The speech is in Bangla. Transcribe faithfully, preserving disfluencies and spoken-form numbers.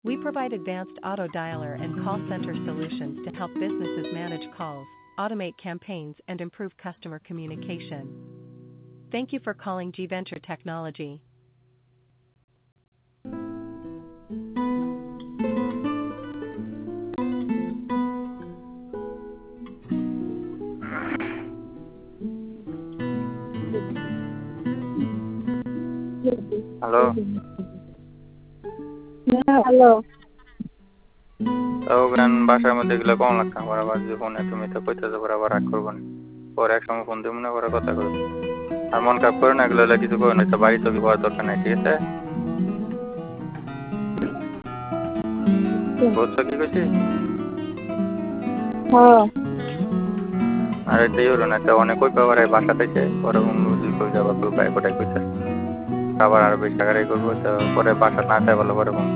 We provide advanced auto dialer and call center solutions to help businesses manage calls, automate campaigns, and improve customer communication. Thank you for calling G Venture Technology. Hello. হ্যাঁ, হ্যালো। তাও গান বাসার মধ্যে গেলে কম লাগতাম আবার যে ফোনে তুমি তো কইতেছো পরে আবার রাগ করবো না পরে একসঙ্গে ফোন দিব না পরে কথা করবো আর মন খারাপ করে না এগুলো হলে কিছু করো না তো বাড়ি তো হওয়ার দরকার নাই ঠিক আছে বুঝছো কি কইছি হ্যাঁ। আর এটাই হলো না একটা অনেক কই পাবার বাসা থেকে পরে কই যাবা কই বাইক ওটাই কইতে আবার আর বেশ টাকারাই করবো তো পরে বাসা না চাই বলো পরে